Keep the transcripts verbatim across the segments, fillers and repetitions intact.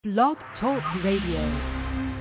Blog Talk Radio.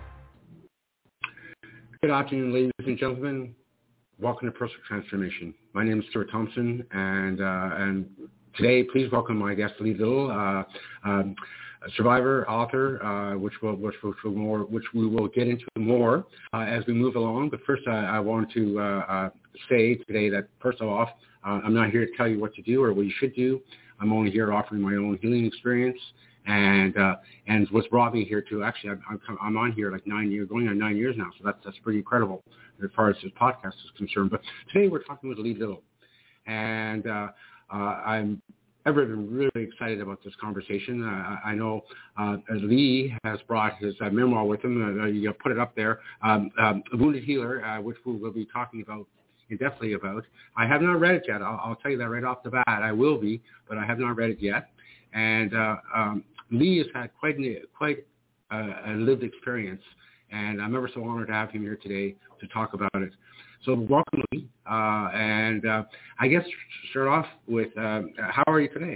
Good afternoon, ladies and gentlemen. Welcome to Personal Transformation. My name is Stuart Thompson, and uh, and today, please welcome my guest, Lee Little, uh, um, a survivor, author, uh, which will which will more which we will get into more uh, as we move along. But first, I, I want to uh, uh, say today that first off, uh, I'm not here to tell you what to do or what you should do. I'm only here offering my own healing experience. And uh, and what's brought me here to actually I'm, I'm I'm on here like nine years, going on nine years now, so that's that's pretty incredible as far as this podcast is concerned. But today we're talking with Lee Little, and uh, uh, I'm ever been really excited about this conversation. Uh, I know uh, Lee has brought his uh, memoir with him. Uh, you put it up there, um, um, Wounded Healer, uh, which we will be talking about indefinitely about. I have not read it yet. I'll, I'll tell you that right off the bat. I will be, but I have not read it yet. And uh, um, Lee has had quite a, quite a, a lived experience, and I'm ever so honored to have him here today to talk about it. So welcome, Lee. Uh, and uh, I guess to start off with, uh, how are you today?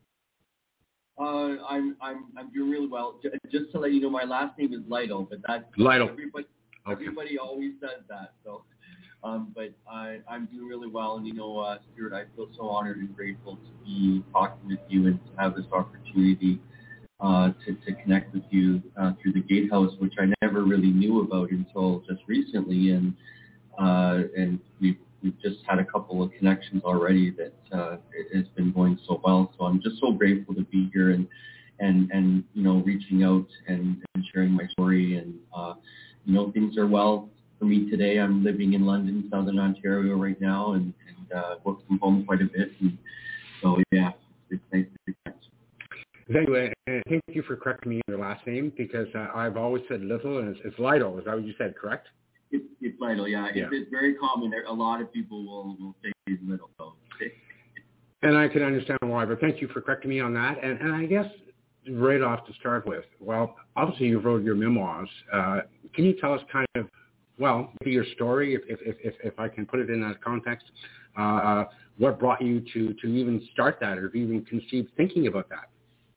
Uh, I'm I'm I'm doing really well. Just to let you know, my last name is Lytle, but that's Lytle. Everybody, okay. everybody always says that. So, um, but I I'm doing really well, and you know, uh, Stuart, I feel so honored and grateful to be talking with you and to have this opportunity. Uh, to, to connect with you uh, through the Gatehouse, which I never really knew about until just recently, and uh, and we've we've just had a couple of connections already that uh, it has been going so well. So I'm just so grateful to be here and and and you know reaching out and, and sharing my story, and uh, you know things are well for me today. I'm living in London, Southern Ontario right now, and, and uh, work from home quite a bit, and so yeah, it's nice to connect. Anyway, and thank you for correcting me on your last name, because uh, I've always said Little, and it's, it's Lytle. Is that what you said, correct? It's, it's Lytle, yeah. yeah. It's, it's very common. A lot of people will, will say Little. So. And I can understand why, but thank you for correcting me on that. And, and I guess right off to start with, well, obviously you wrote your memoirs. Uh, can you tell us kind of, well, maybe your story, if if, if, if I can put it in that context, uh, uh, what brought you to, to even start that, or even conceive thinking about that?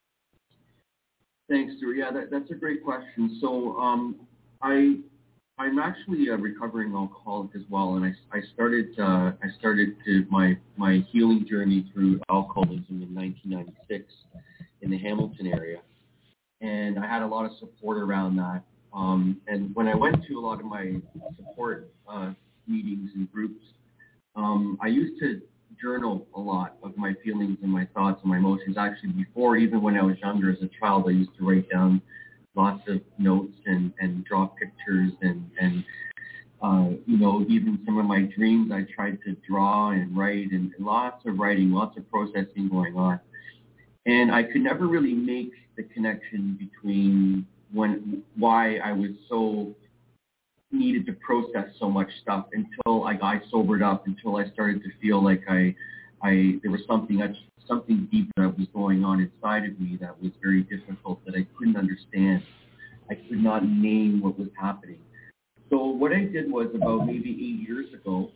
Thanks, Stuart. Yeah, that, that's a great question. So um, I, I'm actually a recovering alcoholic as well, and I, I started uh, I started to, my my healing journey through alcoholism in nineteen ninety-six in the Hamilton area, and I had a lot of support around that. Um, and when I went to a lot of my support uh, meetings and groups, um, I used to journal a lot of my feelings and my thoughts and my emotions. Actually, before, even when I was younger as a child, I used to write down lots of notes and, and draw pictures and, and uh, you know, even some of my dreams I tried to draw and write, and lots of writing, lots of processing going on. And I could never really make the connection between when why I was so needed to process so much stuff until I got sobered up, until I started to feel like I, I there was something something deep that was going on inside of me that was very difficult, that I couldn't understand. I could not name what was happening. So what I did was, about maybe eight years ago,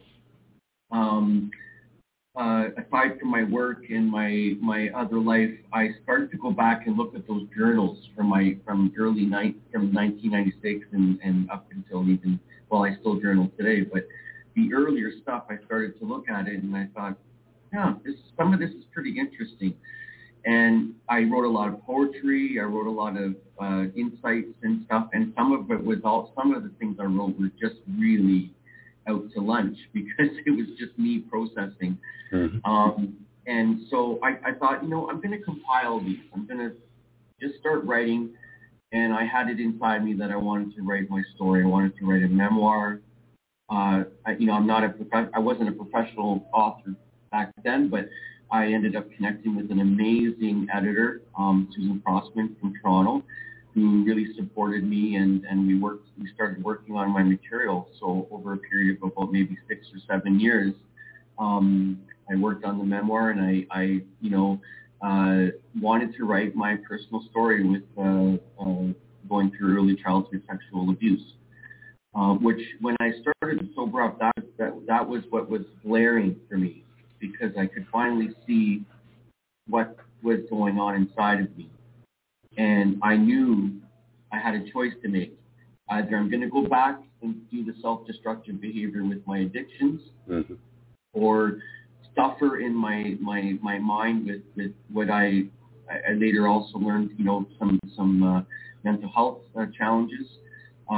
um, uh, aside from my work and my my other life, I started to go back and look at those journals from my from early night from nineteen ninety-six and, and up until even well, I still journal today. But the earlier stuff, I started to look at it, and I thought, yeah, this some of this is pretty interesting. And I wrote a lot of poetry. I wrote a lot of uh, insights and stuff, and some of it was all some of the things I wrote were just really out to lunch, because it was just me processing. Mm-hmm. Um, and so I, I thought, you know, I'm going to compile these. I'm going to just start writing. And I had it inside me that I wanted to write my story. I wanted to write a memoir. Uh, I, you know, I'm not a prof- I wasn't a professional author back then, but I ended up connecting with an amazing editor, um, Susan Crossman from Toronto, who really supported me, and, and we worked. We started working on my material. So over a period of about maybe six or seven years, um, I worked on the memoir, and I, I you know, uh, wanted to write my personal story with uh, uh, going through early childhood sexual abuse. Uh, which, when I started to sober up, that, that that was what was glaring for me, because I could finally see what was going on inside of me. and I knew I had a choice to make. Either I'm going to go back and do the self-destructive behavior with my addictions, mm-hmm. or suffer in my my my mind with, with what I I later also learned, you know, some some uh, mental health uh, challenges, uh,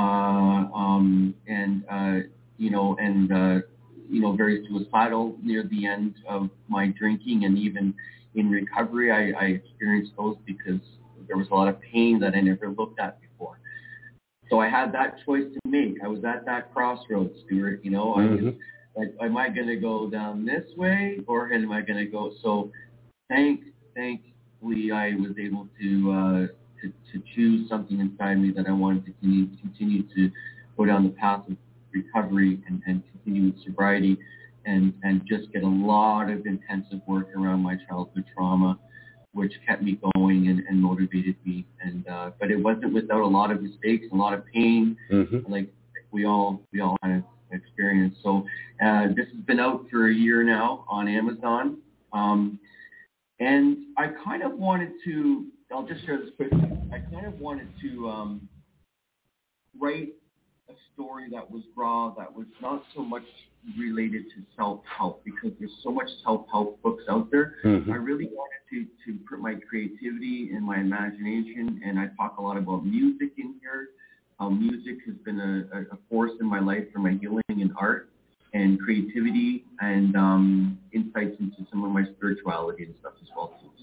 um, and uh, you know, and uh, you know, very suicidal near the end of my drinking, and even in recovery, I, I experienced those because there was a lot of pain that I never looked at before. So I had that choice to make. I was at that crossroads, Stuart. You know, mm-hmm. I was like, am I going to go down this way, or am I going to go? So, thank, thankfully, I was able to, uh, to to choose something inside me that I wanted to continue, continue to go down the path of recovery and, and continue with sobriety, and and just get a lot of intensive work around my childhood trauma, which kept me going and, and motivated me. And uh, but it wasn't without a lot of mistakes, a lot of pain, mm-hmm. like we all we all kind of experienced. So uh, this has been out for a year now on Amazon, um, and I kind of wanted to. I'll just share this quickly. I kind of wanted to um, write a story that was raw, that was not so much related to self-help, because there's so much self-help books out there. Mm-hmm. I really wanted to, to put my creativity and my imagination, and I talk a lot about music in here. How music has been a, a force in my life for my healing and art and creativity, and um, insights into some of my spirituality and stuff as well too.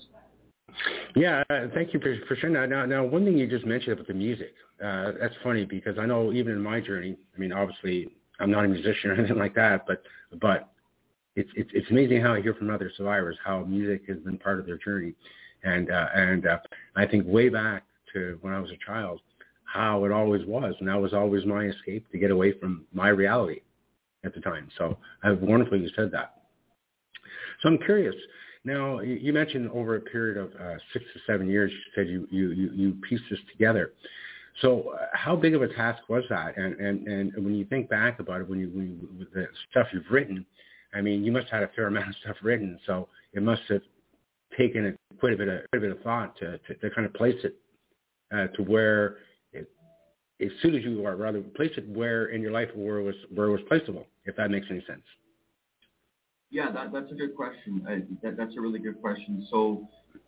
Yeah, uh, thank you for, for sharing that. Now, now, one thing you just mentioned about the music, uh, that's funny because I know even in my journey, I mean, obviously I'm not a musician or anything like that, but but it's it's, it's amazing how I hear from other survivors how music has been part of their journey, and uh, and uh, I think way back to when I was a child, how it always was, and that was always my escape to get away from my reality at the time. So I wonderfully you said that. So I'm curious. Now, you mentioned over a period of uh, six to seven years, you said you, you, you, you pieced this together. So uh, how big of a task was that? And, and, and when you think back about it, when you, when you, with the stuff you've written, I mean, you must have had a fair amount of stuff written, so it must have taken a, quite, a bit of, quite a bit of thought to, to, to kind of place it uh, to where, it, as soon as you are, rather, place it where in your life where it was, where it was placeable, if that makes any sense. Yeah, that, that's a good question. I, that, that's a really good question. So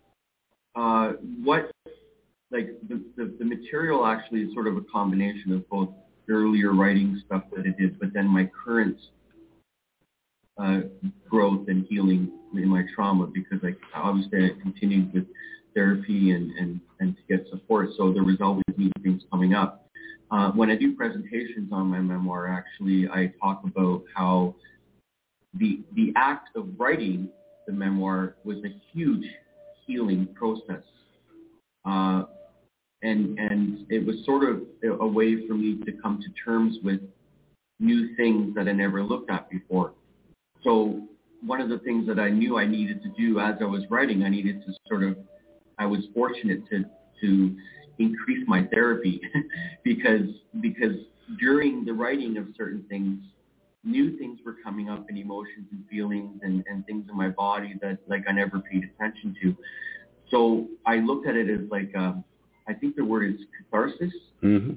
uh, what, like the, the, the material actually is sort of a combination of both earlier writing stuff that I did, but then my current uh, growth and healing in my trauma, because I obviously I continued with therapy and, and, and to get support. So there was always new things coming up. Uh, when I do presentations on my memoir, actually, I talk about how The the act of writing the memoir was a huge healing process, uh, and and it was sort of a way for me to come to terms with new things that I never looked at before. So one of the things that I knew I needed to do as I was writing, I needed to sort of, I was fortunate to to increase my therapy because because during the writing of certain things, new things were coming up in emotions and feelings and, and things in my body that like I never paid attention to. So I looked at it as like, um, I think the word is catharsis. Mm-hmm.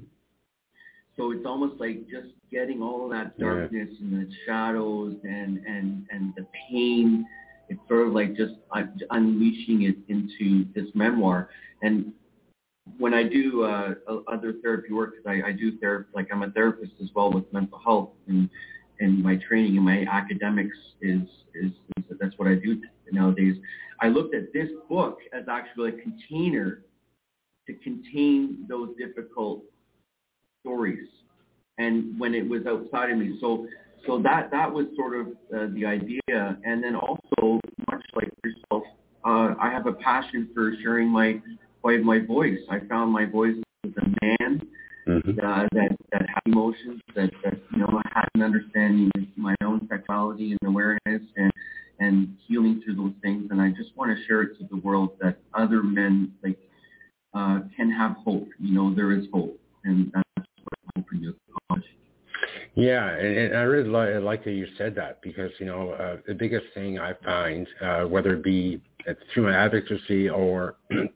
So it's almost like just getting all of that darkness yeah. and the shadows and, and, and the pain. It's sort of like just uh, unleashing it into this memoir. And when I do uh, other therapy work, because I, I do therapy, like I'm a therapist as well with mental health, and and my training and my academics is, is, is that's what I do nowadays. I looked at this book as actually a container to contain those difficult stories, and when it was outside of me. So so that, that was sort of uh, the idea. And then also, much like yourself, uh, I have a passion for sharing my, my, my voice. I found my voice as a man. Mm-hmm. Uh, that that had emotions, that, that you know had an understanding of my own sexuality and awareness, and and healing through those things. And I just want to share it to the world that other men like uh, can have hope. You know, there is hope, and that's what I'm hoping to accomplish. Yeah, and, and I really like, like that you said that, because you know uh, the biggest thing I find, uh, whether it be through my advocacy or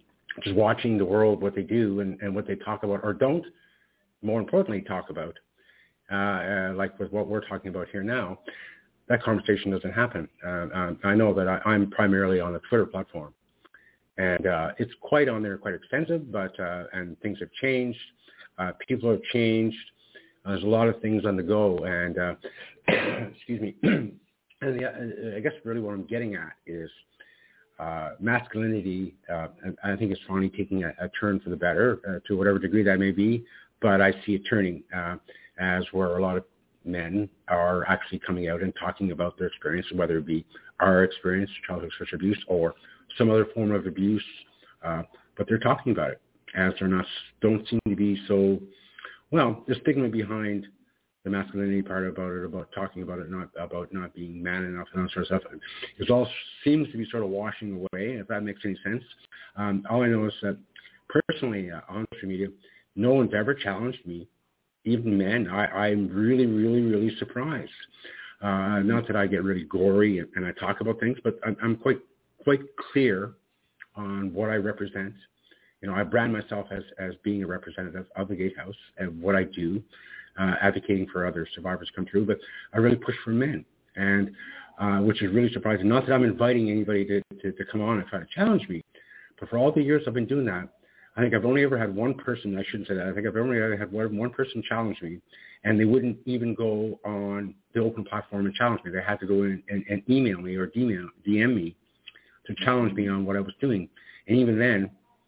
just watching the world, what they do and, and what they talk about or don't, more importantly, talk about, uh, uh, like with what we're talking about here now, that conversation doesn't happen. Uh, um, I know that I, I'm primarily on the Twitter platform, and uh, it's quite on there, quite extensive, but uh, and things have changed. Uh, people have changed. Uh, there's a lot of things on the go, and uh, excuse me. And the, uh, I guess really what I'm getting at is uh, masculinity. Uh, I think it's finally taking a, a turn for the better, uh, to whatever degree that may be. But I see it turning uh, as where a lot of men are actually coming out and talking about their experience, whether it be our experience, childhood sexual abuse, or some other form of abuse. Uh, but they're talking about it, as they're not don't seem to be so. Well, the stigma behind the masculinity part about it, about talking about it, not about not being man enough and that sort of stuff, it all seems to be sort of washing away, if that makes any sense. Um, all I know is that personally uh, on social media, no one's ever challenged me, even men. I, I'm really, really, really surprised. Uh, not that I get really gory and, and I talk about things, but I'm, I'm quite, quite clear on what I represent. You know, I brand myself as, as being a representative of the Gatehouse and what I do, uh, advocating for other survivors to come through. But I really push for men, and uh, which is really surprising. Not that I'm inviting anybody to, to, to come on and try to challenge me, but for all the years I've been doing that, I think I've only ever had one person, I shouldn't say that, I think I've only ever had one, one person challenge me, and they wouldn't even go on the open platform and challenge me. They had to go in and, and email me or D M, D M me to challenge me on what I was doing. And even then,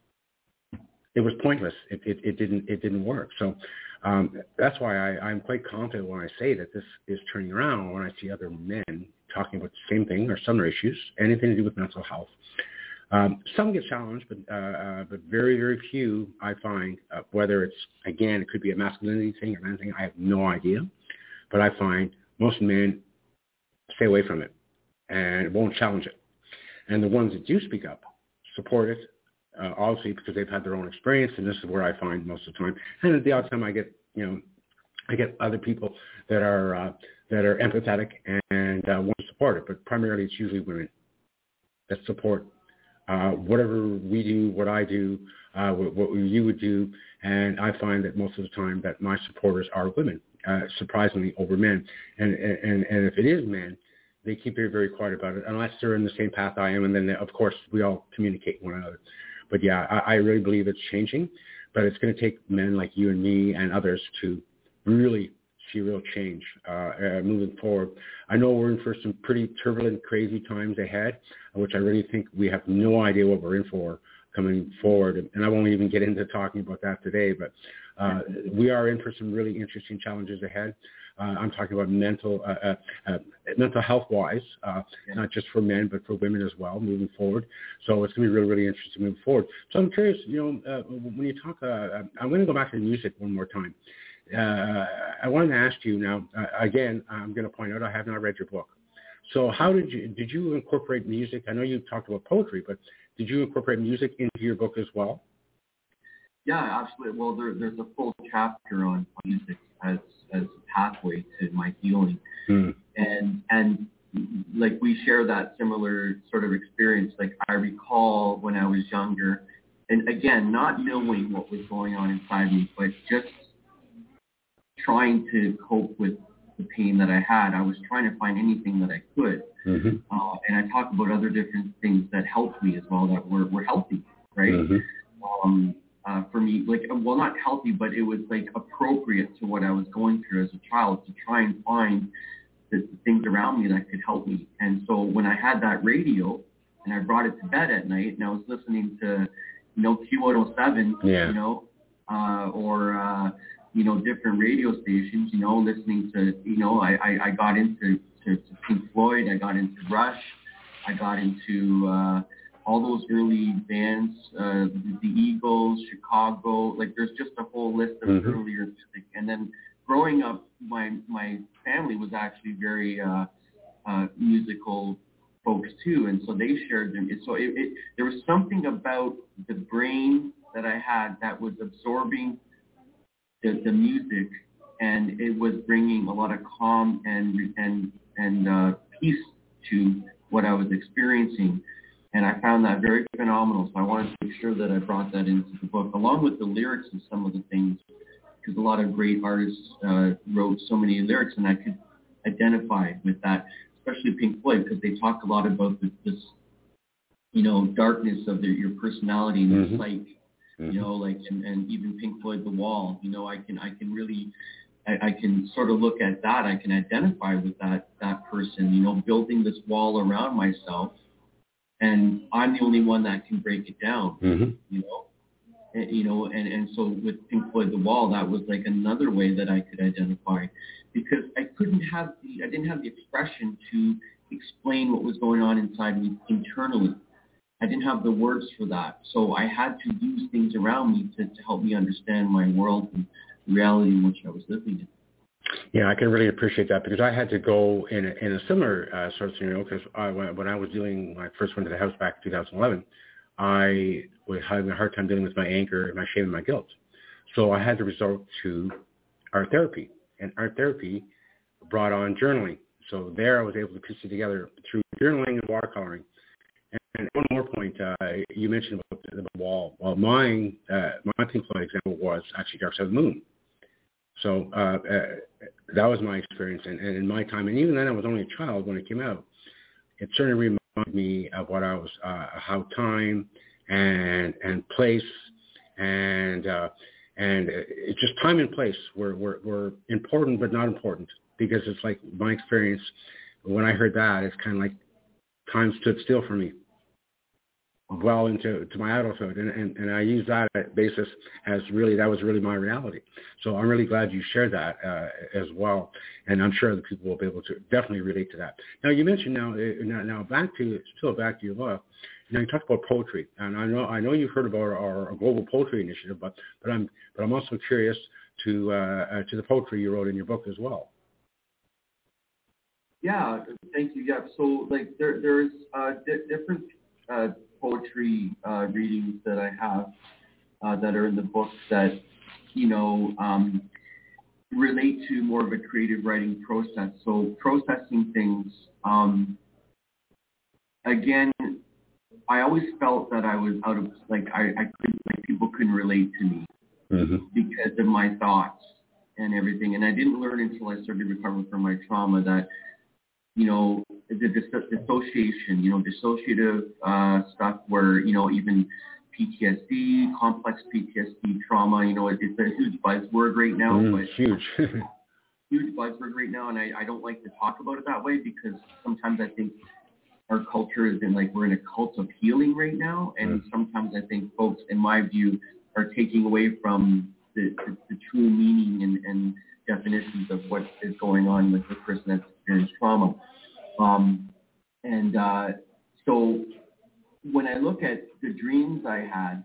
it was pointless. It, it, it didn't it didn't work. So um, that's why I, I'm quite confident when I say that this is turning around, when I see other men talking about the same thing or similar issues, anything to do with mental health. Um, some get challenged, but uh, uh, but very, very few, I find, uh, whether it's, again, it could be a masculinity thing or anything, I have no idea. But I find most men stay away from it and won't challenge it. And the ones that do speak up support it, uh, obviously because they've had their own experience, and this is where I find most of the time. And at the odd time I get, you know, I get other people that are uh, that are empathetic and uh, want to support it, but primarily it's usually women that support Uh, whatever we do, what I do, uh, what, what you would do, and I find that most of the time that my supporters are women, uh, surprisingly over men. And, and and if it is men, they keep very, very quiet about it, unless they're in the same path I am, and then, of course, we all communicate with one another. But, yeah, I, I really believe it's changing, but it's going to take men like you and me and others to really see real change uh, uh, moving forward. I know we're in for some pretty turbulent, crazy times ahead, which I really think we have no idea what we're in for coming forward. And I won't even get into talking about that today, but uh, we are in for some really interesting challenges ahead. Uh, I'm talking about mental, uh, uh, uh, mental health-wise, uh, not just for men, but for women as well, moving forward. So it's going to be really, really interesting moving forward. So I'm curious, you know, uh, when you talk, uh, I'm going to go back to the music one more time. Uh, I wanted to ask you now, uh, again, I'm going to point out I have not read your book. So how did you, did you incorporate music? I know you talked about poetry, but did you incorporate music into your book as well? Yeah, absolutely. Well, there, there's a full chapter on music as, as a pathway to my healing. Hmm. And, and like we share that similar sort of experience. Like I recall when I was younger, and again, not knowing what was going on inside me, but just trying to cope with the pain that I had. I was trying to find anything that I could. Mm-hmm. Uh, and I talk about other different things that helped me as well, that were, were healthy, right? Mm-hmm. Um, uh, for me, like, well, not healthy, but it was like appropriate to what I was going through as a child, to try and find the, the things around me that could help me. And so when I had that radio and I brought it to bed at night and I was listening to, you know, Q one oh seven, yeah. you know, uh, or, uh, you know, different radio stations, you know, listening to, you know, I, I, I got into to, to Pink Floyd, I got into Rush, I got into uh, all those early bands, uh, the Eagles, Chicago, like there's just a whole list of mm-hmm. earlier music. And then growing up, my my family was actually very uh, uh, musical folks too, and so they shared them. So it, it, there was something about the brain that I had that was absorbing The, the music, and it was bringing a lot of calm and and and uh, peace to what I was experiencing. And I found that very phenomenal. So I wanted to make sure that I brought that into the book, along with the lyrics of some of the things, because a lot of great artists uh, wrote so many lyrics, and I could identify with that, especially Pink Floyd, because they talk a lot about this, this you know, darkness of their, your personality and Mm-hmm. your psyche, mm-hmm. you know, like, and, and even Pink Floyd, The Wall, you know, I can, I can really, I, I can sort of look at that. I can identify with that, that person, you know, building this wall around myself. And I'm the only one that can break it down, mm-hmm. you know, and, you know, and, and so with Pink Floyd, The Wall, that was like another way that I could identify, because I couldn't have the, I didn't have the expression to explain what was going on inside me internally. I didn't have the words for that. So I had to use things around me to, to help me understand my world and the reality in which I was living in. Yeah, I can really appreciate that, because I had to go in a, in a similar uh, sort of scenario, because I, when I was dealing, when I first went to the house back in two thousand eleven, I was having a hard time dealing with my anger, my shame, and my guilt. So I had to resort to art therapy, and art therapy brought on journaling. So there I was able to piece it together through journaling and watercoloring. And one more point, uh, you mentioned about the, the wall. Well, mine, uh, my Pink Floyd example was actually Dark Side of the Moon. So uh, uh, that was my experience, and, and in my time, and even then I was only a child when it came out, it certainly reminded me of what I was, uh, how time and and place and uh, and it, just time and place were, were, were important but not important, because it's like my experience, when I heard that, it's kind of like time stood still for me well into to my adulthood, and, and, and I use that basis as really, that was really my reality. So I'm really glad you shared that uh, as well, and I'm sure the people will be able to definitely relate to that. Now, you mentioned now, now, now back to, still back to your book, now you talked about poetry, and I know I know you've heard about our, our global poetry initiative, but but I'm but I'm also curious to uh, uh, to the poetry you wrote in your book as well. Yeah, thank you. Yeah, so like there there's uh, di- different uh, poetry uh, readings that I have uh, that are in the book that, you know, um, relate to more of a creative writing process. So processing things, um, again, I always felt that I was out of, like, I, I couldn't, like, people couldn't relate to me mm-hmm. because of my thoughts and everything. And I didn't learn until I started recovering from my trauma that, you know, the dis- dissociation, you know, dissociative uh, stuff where, you know, even P T S D, complex P T S D trauma, you know, it, it's a huge buzzword right now. Mm, but huge. huge buzzword right now, and I, I don't like to talk about it that way, because sometimes I think our culture is in, like, we're in a cult of healing right now, and mm. sometimes I think folks, in my view, are taking away from the, the, the true meaning and, and definitions of what is going on with the person that's experienced trauma. Um, and uh, so when I look at the dreams I had,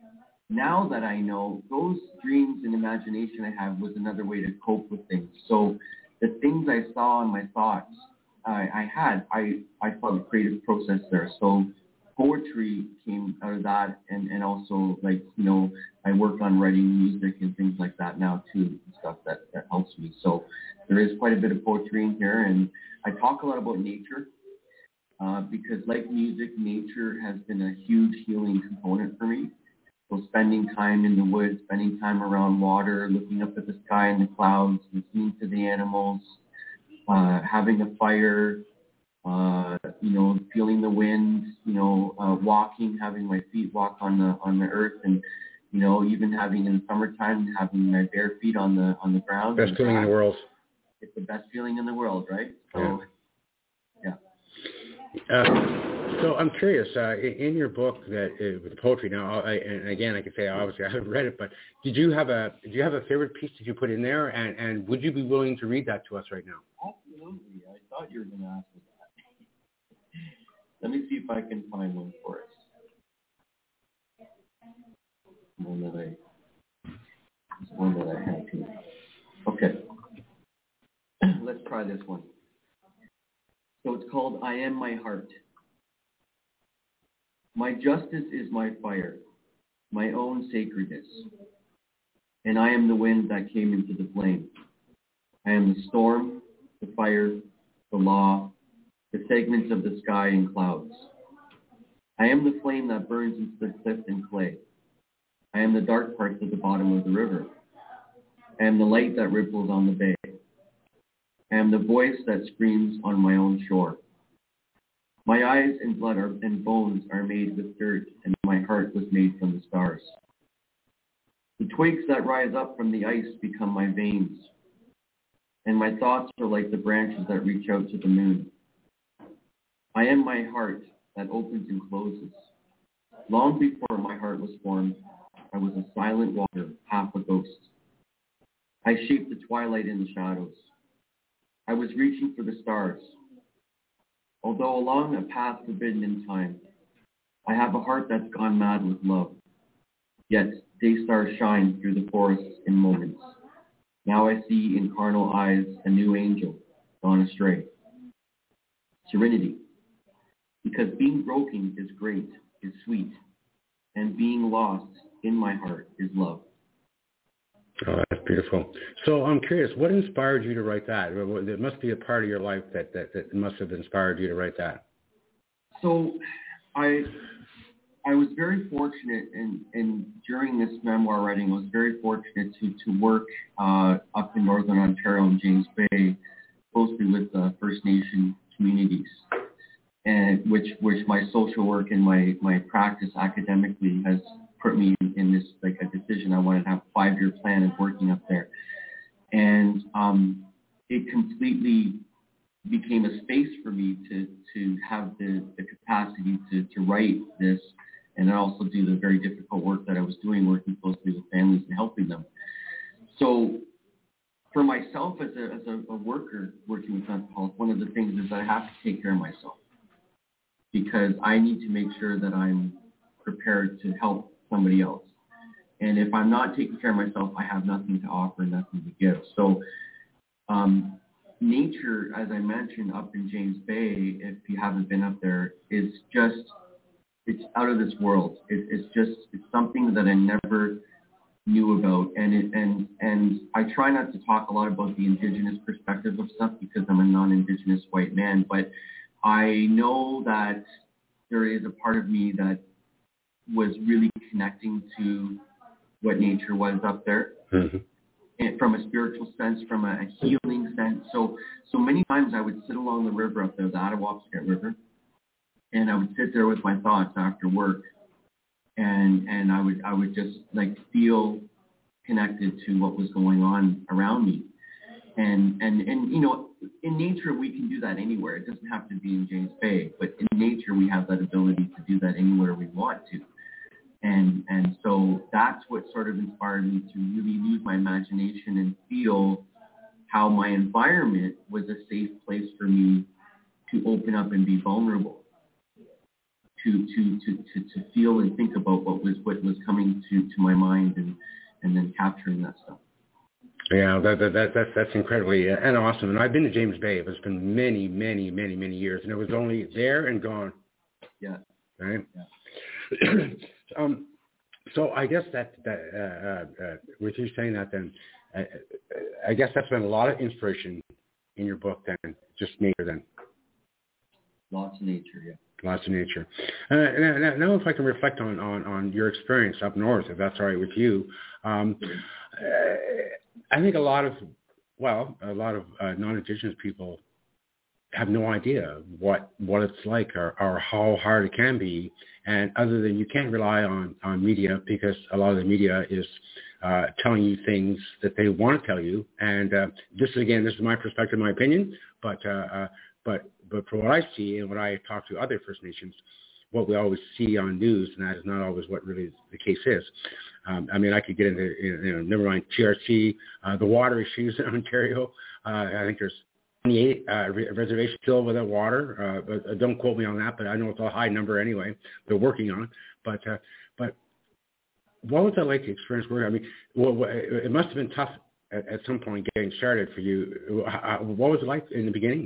now that I know, those dreams and imagination I have was another way to cope with things. So the things I saw in my thoughts I, I had, I, I saw the creative process there. So poetry came out of that, and, and also, like, you know, I work on writing music and things like that now too, and stuff that, that helps me. So there is quite a bit of poetry in here, and I talk a lot about nature uh, because, like music, nature has been a huge healing component for me. So spending time in the woods, spending time around water, looking up at the sky and the clouds, listening to the animals, uh, having a fire, uh, you know, feeling the wind, you know, uh, walking, having my feet walk on the on the earth, and, you know, even having in the summertime, having my bare feet on the on the ground. Best feeling in the world. It's the best feeling in the world, right? So, yeah. yeah. Uh, so I'm curious, uh, in your book that uh, with the poetry. Now, I, and again, I can say obviously I haven't read it, but did you have a did you have a favorite piece that you put in there, and, and would you be willing to read that to us right now? Absolutely. I thought you were going to ask me that. Let me see if I can find one for us. One that I, one that I have here. Okay. Let's try this one. So it's called I Am My Heart. My justice is my fire, my own sacredness. And I am the wind that came into the flame. I am the storm, the fire, the law, the segments of the sky and clouds. I am the flame that burns into the cliff and clay. I am the dark parts at the bottom of the river. I am the light that ripples on the bay. I am the voice that screams on my own shore. My eyes and blood are, and bones are made with dirt, and my heart was made from the stars. The twigs that rise up from the ice become my veins, and my thoughts are like the branches that reach out to the moon. I am my heart that opens and closes. Long before my heart was formed, I was a silent walker, half a ghost. I shaped the twilight in the shadows. I was reaching for the stars. Although along a path forbidden in time, I have a heart that's gone mad with love. Yet day stars shine through the forests in moments. Now I see in carnal eyes a new angel gone astray. Serenity. Because being broken is great, is sweet, and being lost in my heart is love. Oh, that's beautiful. So I'm curious, what inspired you to write that? There must be a part of your life that, that, that must have inspired you to write that. So I I was very fortunate, and in, in, during this memoir writing, I was very fortunate to, to work uh, up in Northern Ontario and James Bay closely with uh, First Nation communities, and which which my social work and my, my practice academically has put me in this, like a decision. I wanted to have a five-year plan of working up there. And um, it completely became a space for me to, to have the, the capacity to, to write this, and also do the very difficult work that I was doing, working closely with families and helping them. So for myself as a, as a, a worker working with mental health, one of the things is that I have to take care of myself, because I need to make sure that I'm prepared to help somebody else. And if I'm not taking care of myself, I have nothing to offer, nothing to give. So um, nature, as I mentioned, up in James Bay, if you haven't been up there, is just, it's out of this world. It, it's just, it's something that I never knew about. And it, and and I try not to talk a lot about the Indigenous perspective of stuff because I'm a non-Indigenous white man, but I know that there is a part of me that was really connecting to what nature was up there, mm-hmm. and from a spiritual sense, from a, a healing sense. So so many times I would sit along the river up there, the Attawapskat River, and I would sit there with my thoughts after work, and and I would I would just like feel connected to what was going on around me. And and and you know, in nature we can do that anywhere. It doesn't have to be in James Bay, but in nature we have that ability to do that anywhere we want to. And and so that's what sort of inspired me to really use my imagination and feel how my environment was a safe place for me to open up and be vulnerable, to to to to, to feel and think about what was what was coming to, to my mind, and, and then capturing that stuff. Yeah, that, that, that, that's, that's incredibly uh, and awesome. And I've been to James Bay. It's been many, many, many, many years. And it was only there and gone. Yeah. Right? Yeah. um, so I guess that, that uh, uh, with you saying that then, uh, I guess that's been a lot of inspiration in your book then, just nature then. Lots of nature, yeah. Lots of nature. Uh, now, now, if I can reflect on, on, on your experience up north, if that's all right with you, um, uh, I think a lot of, well, a lot of uh, non-Indigenous people have no idea what what it's like or, or how hard it can be. And other than you can't rely on, on media, because a lot of the media is uh, telling you things that they want to tell you. And uh, this is, again, this is my perspective, my opinion, but uh, uh, but but from what I see and what I talk to other First Nations, what we always see on news, and that is not always what really the case is. Um, I mean, I could get into, you know, never mind T R C, uh, the water issues in Ontario. Uh, I think there's twenty-eight uh, re- reservations still without water. Uh, but uh, don't quote me on that, but I know it's a high number anyway. They're working on. But uh, but what was that like to experience work? I mean, well, it must have been tough at, at some point getting started for you. What was it like in the beginning?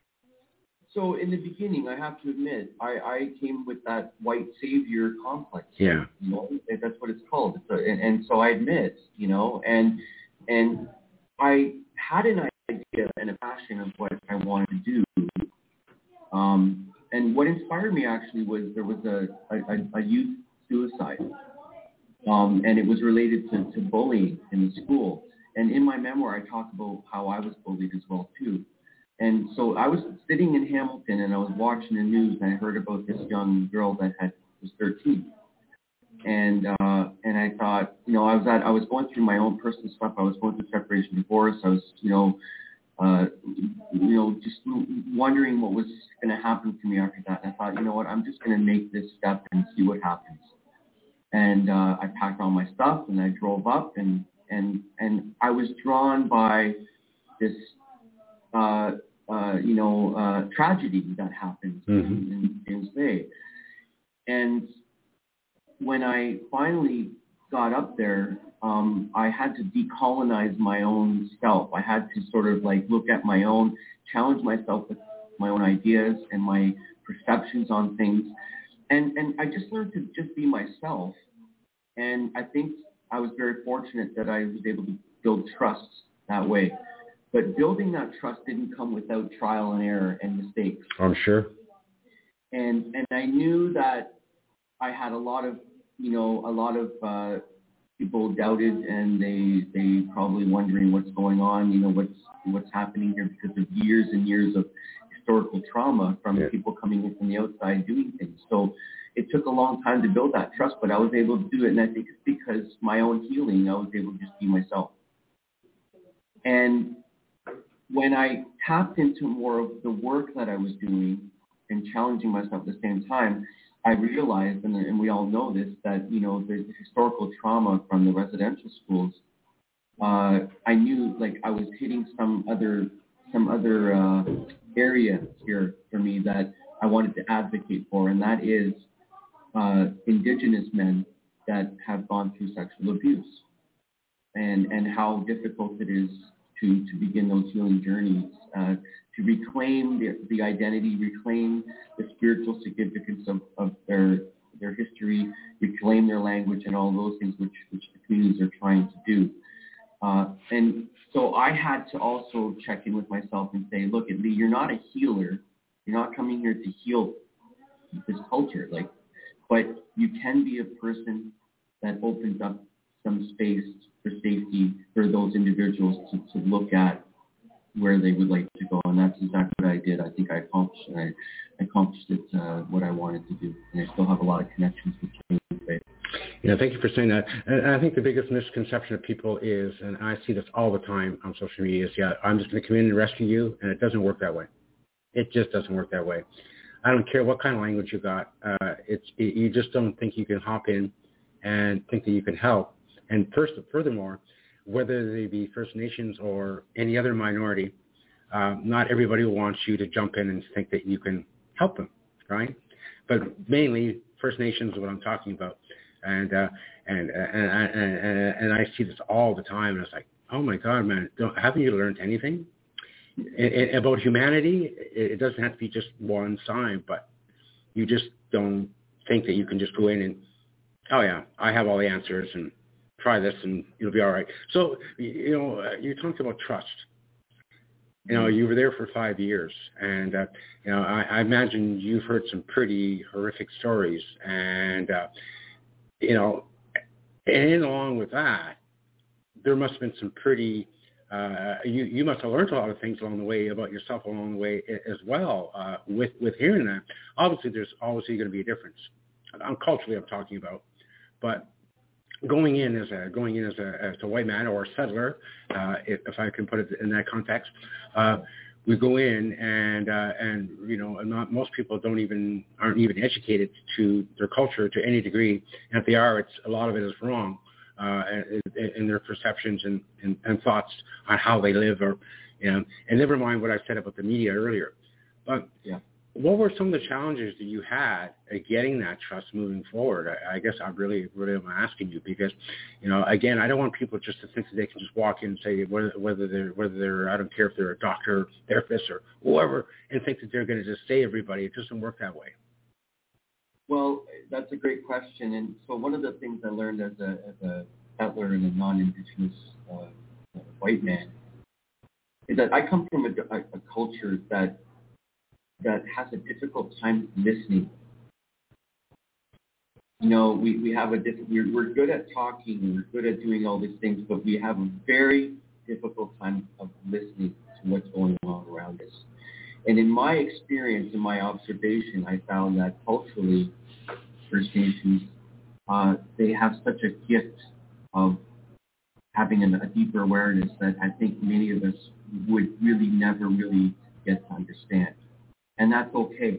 So in the beginning, I have to admit, I, I came with that white savior complex. Yeah. You know, that's what it's called. It's a, and, and so I admit, you know, and and I had an idea and a passion of what I wanted to do. Um, and what inspired me actually was there was a, a, a youth suicide, um, and it was related to, to bullying in the school. And in my memoir, I talk about how I was bullied as well too. And so I was sitting in Hamilton and I was watching the news and I heard about this young girl that had was thirteen. And uh, and I thought, you know, I was at I was going through my own personal stuff. I was going through separation, divorce. I was, you know, uh, you know, just wondering what was going to happen to me after that. And I thought, you know what, I'm just going to make this step and see what happens. And uh, I packed all my stuff and I drove up and and and I was drawn by this. Uh, uh, you know, uh, tragedy that happens mm-hmm. in, in James Bay. And when I finally got up there, um, I had to decolonize my own self. I had to sort of like look at my own, challenge myself with my own ideas and my perceptions on things. And, and I just learned to just be myself. And I think I was very fortunate that I was able to build trust that way. But building that trust didn't come without trial and error and mistakes. I'm sure. And and I knew that I had a lot of, you know, a lot of uh, people doubted, and they they probably wondering what's going on, you know, what's what's happening here because of years and years of historical trauma from yeah. people coming in from the outside doing things. So it took a long time to build that trust, but I was able to do it, and I think it's because my own healing, I was able to just be myself. And when I tapped into more of the work that I was doing and challenging myself at the same time, I realized, and, and we all know this, that, you know, the historical trauma from the residential schools, uh, I knew like I was hitting some other some other uh, area here for me that I wanted to advocate for, and that is uh, Indigenous men that have gone through sexual abuse, and and how difficult it is to, to begin those healing journeys, uh, to reclaim the, the identity, reclaim the spiritual significance of, of their their history, reclaim their language and all those things which, which the communities are trying to do. Uh, and so I had to also check in with myself and say, look, Lee, you're not a healer. You're not coming here to heal this culture, like, but you can be a person that opens up some space for safety for those individuals to, to look at where they would like to go. And that's exactly what I did. I think I accomplished it. I accomplished it, uh, what I wanted to do. And I still have a lot of connections with Canadian faith. Yeah, thank you for saying that. And I think the biggest misconception of people is, and I see this all the time on social media, is, yeah, I'm just going to come in and rescue you. And it doesn't work that way. It just doesn't work that way. I don't care what kind of language you got. Uh, it's it, you just don't think you can hop in and think that you can help. And first, furthermore, whether they be First Nations or any other minority, uh, not everybody wants you to jump in and think that you can help them, right? But mainly First Nations is what I'm talking about. And uh, and, and, and, and, and I see this all the time. And it's like, oh, my God, man, don't, haven't you learned anything? And, and about humanity? It doesn't have to be just one side, but you just don't think that you can just go in and, oh, yeah, I have all the answers and try this and you'll be all right. So, you know, uh, you talked about trust. You know, you were there for five years. And, uh, you know, I, I imagine you've heard some pretty horrific stories. And, uh, you know, and along with that, there must have been some pretty, uh, you, you must have learned a lot of things along the way about yourself along the way as well uh, with, with hearing that. Obviously, there's obviously going to be a difference. I'm culturally, I'm talking about. But going in as a going in as a, as a white man or a settler, uh, if, if I can put it in that context, uh, we go in and uh, and you know, not most people don't even aren't even educated to their culture to any degree, and if they are, it's a lot of it is wrong uh, in, in their perceptions and, and, and thoughts on how they live, or you know, and never mind what I said about the media earlier, but yeah. What were some of the challenges that you had at getting that trust moving forward? I, I guess I really, really am asking you because, you know, again, I don't want people just to think that they can just walk in and say whether, whether they're, whether they're, I don't care if they're a doctor, therapist, or whoever, and think that they're going to just save everybody. It doesn't work that way. Well, that's a great question. And so one of the things I learned as a, as a settler and a non-Indigenous uh, white man is that I come from a, a, a culture that that has a difficult time listening. You know, we, we have a different, we're, we're good at talking, we're good at doing all these things, but we have a very difficult time of listening to what's going on around us. And in my experience, in my observation, I found that culturally, First Nations, uh, they have such a gift of having a, a deeper awareness that I think many of us would really never really get to understand. And that's okay.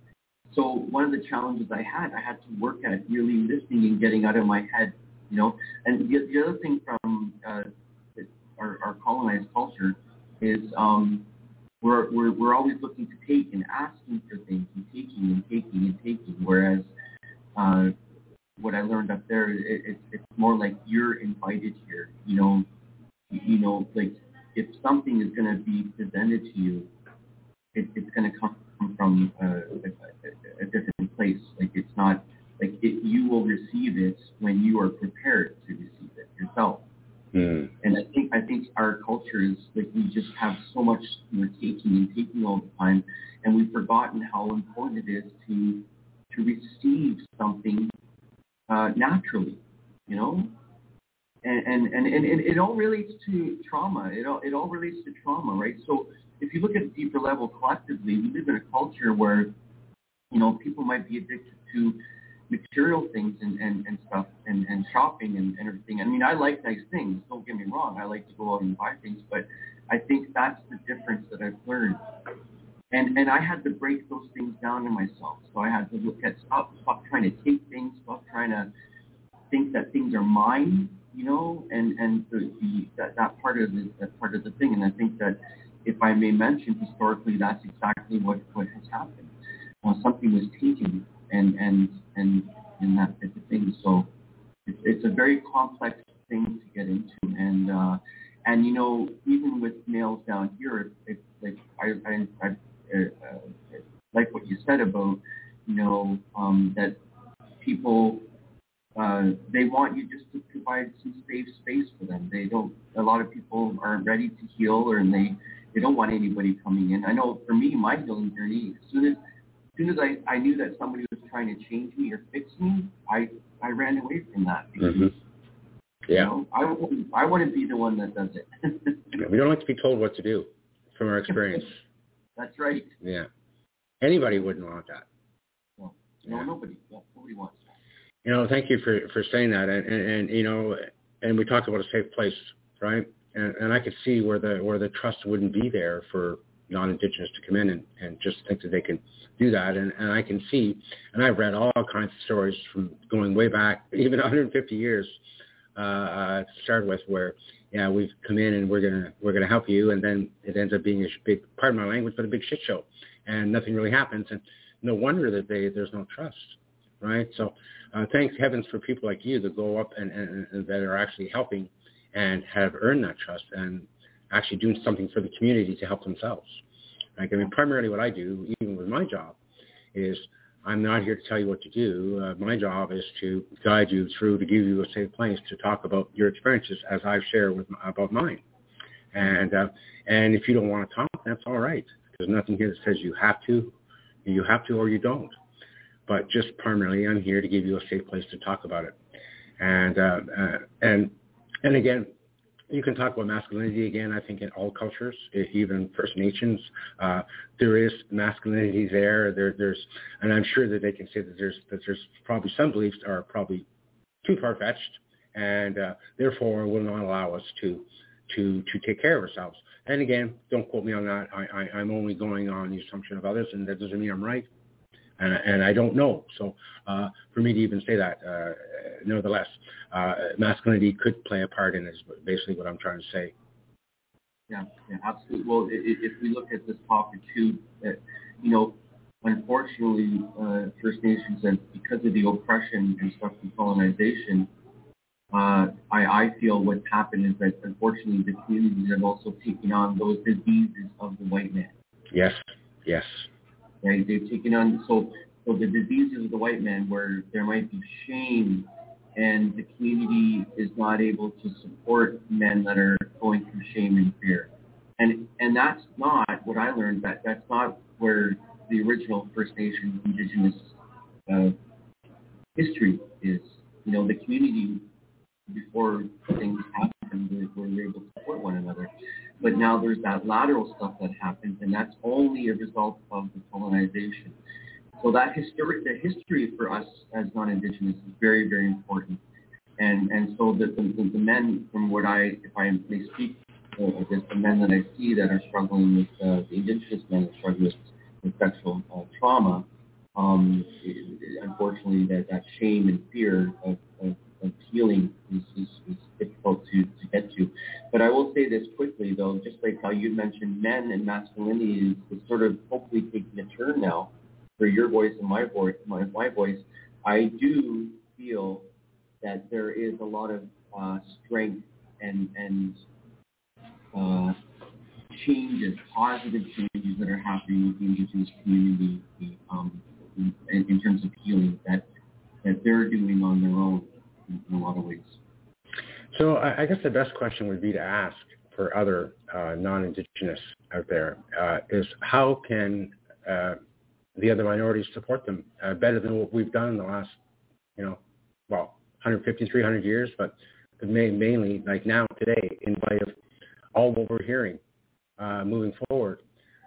So one of the challenges I had, I had to work at really listening and getting out of my head, you know. And the, the other thing from uh, our, our colonized culture is um, we're, we're we're always looking to take and asking for things and taking and taking and taking. Whereas uh, what I learned up there, it, it, it's more like you're invited here. You know, you know, like if something is going to be presented to you, it, it's going to come from uh, a, a different place. Like it's not like it, you will receive it when you are prepared to receive it yourself. Mm. And I think I think our culture is like we just have so much we're taking and taking all the time, and we've forgotten how important it is to to receive something uh, naturally, you know. And and, and and and it all relates to trauma. It all it all relates to trauma, right? So if you look at a deeper level collectively, we live in a culture where, you know, people might be addicted to material things and, and, and stuff and, and shopping and, and everything. I mean, I like nice things. Don't get me wrong. I like to go out and buy things. But I think that's the difference that I've learned. And and I had to break those things down in myself. So I had to look at, stop, stop trying to take things, stop trying to think that things are mine, you know, and, and the, the, that, that, part of the, that part of the thing. And I think that, if I may mention, historically, that's exactly what, what has happened. Uh, something was taken, and and and and that type of thing. So it's, it's a very complex thing to get into, and uh, and you know, even with males down here, it's like I I, I uh, like what you said about, you know, um, that people uh, they want you just to provide some safe space for them. They don't. A lot of people aren't ready to heal, or and they. They don't want anybody coming in. I know for me, my healing journey, as soon as, as soon as I, I knew that somebody was trying to change me or fix me, I, I ran away from that. Because, mm-hmm. Yeah. You know, I, I want to be the one that does it. We don't like to be told what to do from our experience. That's right. Yeah. Anybody wouldn't want that. No, no, yeah. nobody. No, nobody wants that. You know, thank you for, for saying that. And, and, and, you know, and we talked about a safe place, right? And, and I could see where the where the trust wouldn't be there for non-Indigenous to come in and, and just think that they can do that. And, and I can see, and I've read all kinds of stories from going way back, even one hundred fifty years uh, uh, to start with, where, yeah, we've come in and we're gonna we're gonna help you, and then it ends up being a big, pardon my language, but a big shit show, and nothing really happens. And no wonder that they there's no trust, right? So uh, thanks heavens for people like you that go up and, and, and that are actually helping and have earned that trust and actually doing something for the community to help themselves. Like, I mean, primarily what I do, even with my job, is I'm not here to tell you what to do. Uh, my job is to guide you through, to give you a safe place to talk about your experiences as I've shared with, about mine. And uh, and if you don't want to talk, that's all right. There's nothing here that says you have to, you have to or you don't. But just primarily, I'm here to give you a safe place to talk about it. And uh, uh, and And again, you can talk about masculinity again, I think, in all cultures, even First Nations. Uh, there is masculinity there. There, there's, and I'm sure that they can say that there's that there's probably some beliefs are probably too far-fetched, and uh, therefore will not allow us to to to take care of ourselves. And again, don't quote me on that. I, I, I'm only going on the assumption of others, and that doesn't mean I'm right. And, and I don't know. So uh, for me to even say that, uh, nevertheless, uh, masculinity could play a part in it is basically what I'm trying to say. Yeah, yeah, absolutely. Well, if, if we look at this topic too, that, you know, unfortunately, uh, First Nations, and because of the oppression and stuff from colonization, uh, I, I feel what's happened is that unfortunately the communities have also taken on those diseases of the white man. Yes, yes. Right, they've taken on, so so the diseases of the white man, where there might be shame and the community is not able to support men that are going through shame and fear. And and that's not what I learned, that that's not where the original First Nation Indigenous uh, history is. You know, the community, before things happened, we were able to support one another. But now there's that lateral stuff that happens, and that's only a result of the colonization. So that history, the history for us as non-Indigenous is very, very important. And and so the, the, the men, from what I, if I may speak, uh, against the men that I see that are struggling with, uh, the Indigenous men that struggle with, with sexual uh, trauma, Um, it, it, unfortunately, that, that shame and fear of, of, of healing is, is, is difficult to, to get to. But I will say this quickly, though, just like how you mentioned men and masculinity is, is sort of hopefully taking a turn now for your voice and my voice. My, my voice, I do feel that there is a lot of uh, strength and and uh, changes, positive changes that are happening with the Indigenous community. Um, In, in terms of healing that that they're doing on their own in, in a lot of ways. So I, I guess the best question would be to ask for other uh, non-Indigenous out there uh, is how can uh, the other minorities support them uh, better than what we've done in the last, you know, well, one hundred fifty, three hundred years, but mainly like now today in light of all what we're hearing uh, moving forward.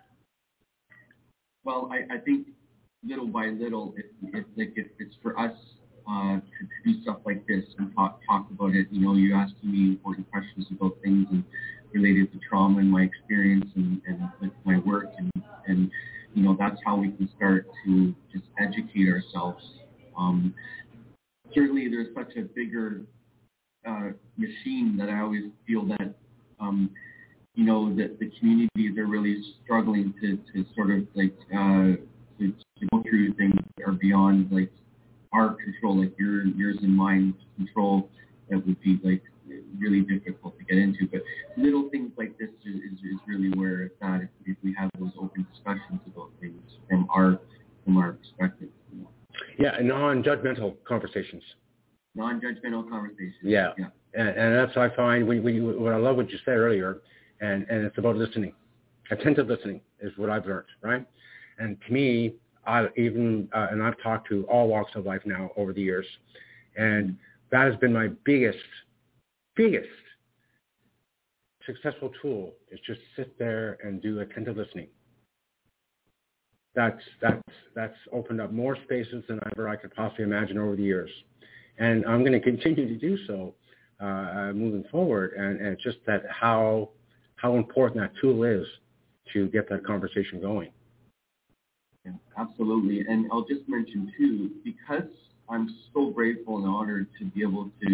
Well, I, I think little by little, it, it, like it, it's for us uh, to, to do stuff like this and talk talk about it. You know, you asking me important questions about things and related to trauma and my experience and, and with my work, and, and you know that's how we can start to just educate ourselves. Um, certainly, there's such a bigger uh, machine that I always feel that um, you know that the communities are really struggling to, to sort of like. Uh, To, to go through things that are beyond like our control, like your yours and mine control, that would be like really difficult to get into. But little things like this is, is, is really where it's at if, if we have those open discussions about things from our from our perspective. You know? Yeah, non-judgmental conversations. Non-judgmental conversations. Yeah, yeah. And, and that's what I find when, when you, what I love what you said earlier, and, and it's about listening. Attentive listening is what I've learned, right? And to me, I even, uh, and I've talked to all walks of life now over the years, and that has been my biggest, biggest successful tool is just sit there and do attentive listening. That's, that's, that's opened up more spaces than ever I could possibly imagine over the years. And I'm going to continue to do so uh, moving forward. And, and it's just that how, how important that tool is to get that conversation going. Yeah, absolutely. And I'll just mention, too, because I'm so grateful and honored to be able to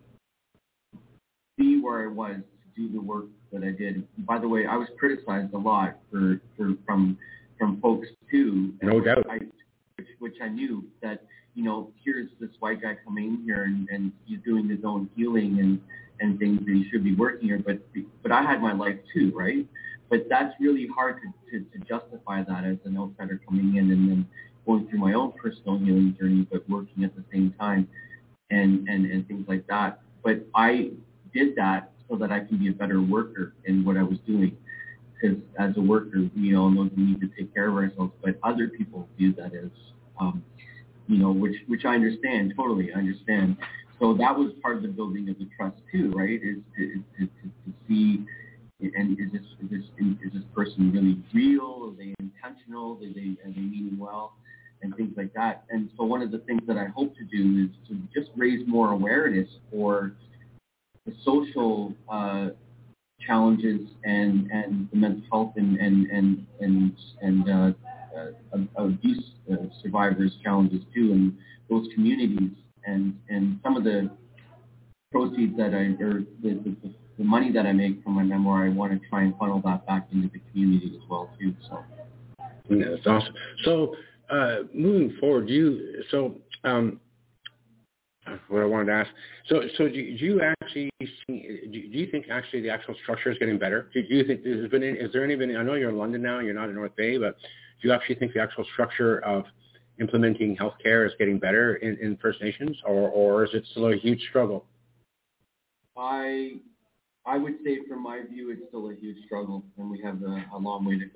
be where I was, to do the work that I did. By the way, I was criticized a lot for, for from from folks, too. No doubt. I, which, which I knew that, you know, here's this white guy coming in here and, and he's doing his own healing and, and things that he should be working here. But, but I had my life, too, right? But that's really hard to, to, to justify that as an outsider coming in and then going through my own personal healing journey, but working at the same time and, and, and things like that. But I did that so that I can be a better worker in what I was doing. Because as a worker, we all know we need to take care of ourselves, but other people view that as, um, you know, which, which I understand, totally I understand. So that was part of the building of the trust too, right, is to, to, to, to see, and is this, is this is this person really real? Are they intentional? Are they are they meaning well? And things like that. And so one of the things that I hope to do is to just raise more awareness for the social uh, challenges and, and the mental health and and and and, and uh, uh, abuse uh, survivors' challenges too, in those communities. And and some of the proceeds that I or the, the, the money that I make from my memoir, I want to try and funnel that back into the community as well too. So yeah, that's awesome. So uh, moving forward, you so um, what I wanted to ask. So so do, do you actually see, do you think actually the actual structure is getting better? Do, do you think there's been any, is there any been? I know you're in London now. You're not in North Bay, but do you actually think the actual structure of implementing healthcare is getting better in, in First Nations, or or is it still a huge struggle? I I would say from my view, it's still a huge struggle, and we have a, a long way to go.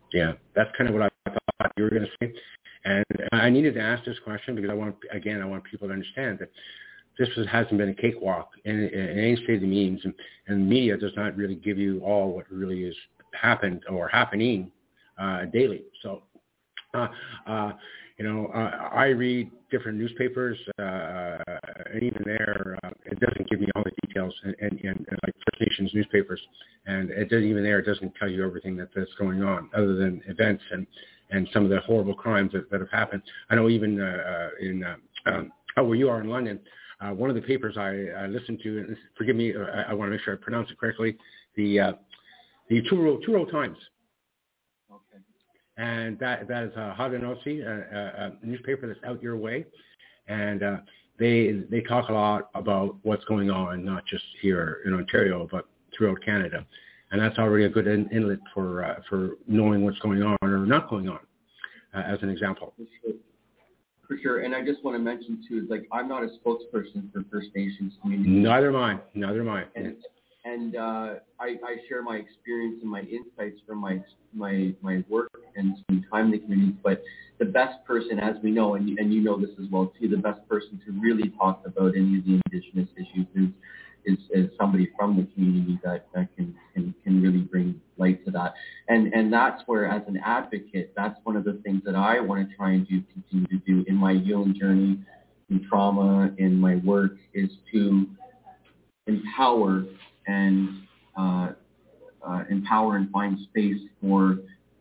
Yeah, that's kind of what I thought you were going to say. And I needed to ask this question because I want, again, I want people to understand that this was, hasn't been a cakewalk in, in any state of the means, and, and media does not really give you all what really is happened or happening uh, daily. So, uh, uh, you know, uh, I read different newspapers, uh, and even there, uh, it doesn't give me all the details, and, and, and, and like First Nations newspapers, and it doesn't even there, it doesn't tell you everything that, that's going on, other than events and, and some of the horrible crimes that, that have happened. I know even uh, uh, in, uh, um, oh, where you are in London, uh, one of the papers I, I listened to, and forgive me, I, I want to make sure I pronounce it correctly, the uh, the Truro, Truro Times. Okay. And that that is a Haudenosaunee, a, a newspaper that's out your way, and uh, they they talk a lot about what's going on, not just here in Ontario, but throughout Canada, and that's already a good in, inlet for uh, for knowing what's going on or not going on, uh, as an example. For sure. For sure, and I just want to mention too, like I'm not a spokesperson for First Nations community. Neither am I. Neither am I. And, and uh, I, I share my experience and my insights from my my my work and some time in the community. But the best person, as we know, and, and you know this as well too, the best person to really talk about any of the Indigenous issues is is, is somebody from the community that, that can, can can really bring light to that. And and that's where, as an advocate, that's one of the things that I want to try and do, continue to do in my healing journey, in trauma, in my work, is to empower and uh, uh, empower and find space for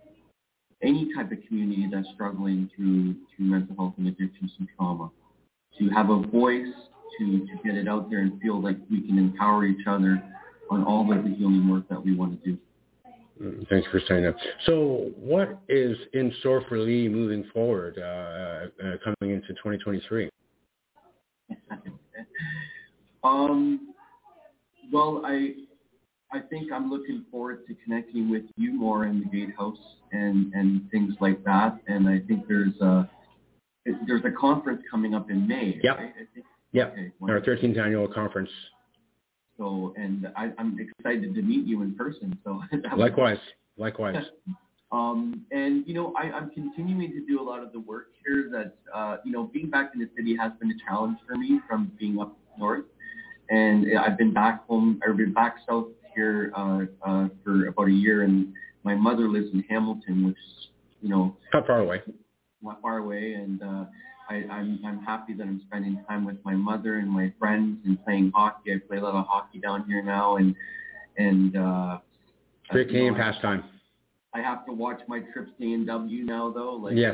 any type of community that's struggling through through mental health and addictions and trauma, to have a voice, to, to get it out there and feel like we can empower each other on all of the healing work that we want to do. Thanks for saying that. So what is in store for Lee moving forward, uh, uh, coming into twenty twenty-three? um, well, I I think I'm looking forward to connecting with you more in the Gatehouse and, and things like that. And I think there's a there's a conference coming up in May. Yep. Right? I think. Yep. Okay, our thirteenth annual conference. So, and I, I'm excited to meet you in person. So likewise, likewise. Um, and you know, I, I'm continuing to do a lot of the work here. That uh, you know, being back in the city has been a challenge for me from being up north. And I've been back home. I've been back south here uh, uh, for about a year, and my mother lives in Hamilton, which is, you know, not far away. Not far away, and uh, I, I'm I'm happy that I'm spending time with my mother and my friends and playing hockey. I play a lot of hockey down here now, and and uh, great Canadian you know, pastime. I, I have to watch my trips to A and W now, though. Like, yes.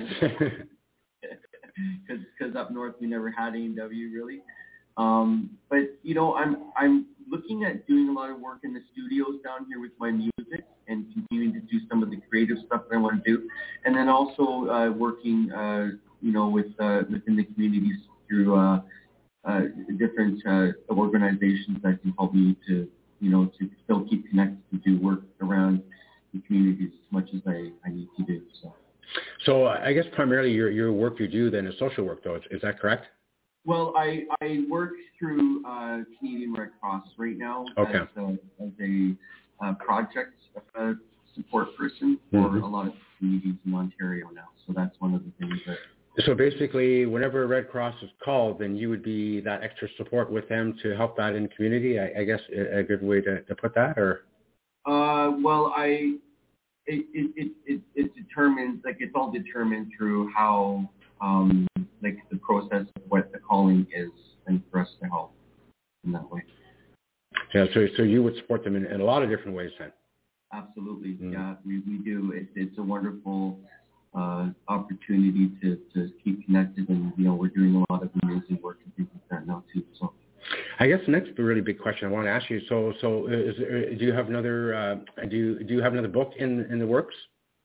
Because up north we never had A and W really. Um, but you know, I'm I'm looking at doing a lot of work in the studios down here with my music and continuing to do some of the creative stuff that I want to do, and then also uh, working, uh, you know, with uh, within the communities through uh, uh, different uh, organizations that can help me to, you know, to still keep connected to do work around the communities as much as I, I need to do. So. So I guess primarily your your work you do then is social work, though. Is, is that correct? Well, I, I work through uh, Canadian Red Cross right now okay. as, a, as a uh, project uh, support person for mm-hmm. a lot of communities in Ontario now. So that's one of the things that... So basically, whenever Red Cross is called, then you would be that extra support with them to help that in the community, I, I guess a, a good way to, to put that, or? Uh, well, I... It, it, it, it, it determines, like it's all determined through how... Um, like the process of what the calling is, and for us to help in that way. Yeah, so so you would support them in, in a lot of different ways then. Absolutely, mm. yeah, we, we do. It, it's a wonderful uh, opportunity to, to keep connected, and you know we're doing a lot of amazing work and things like that now too. So, I guess the next really big question I want to ask you. So so is, do you have another uh, do you, do you have another book in in the works?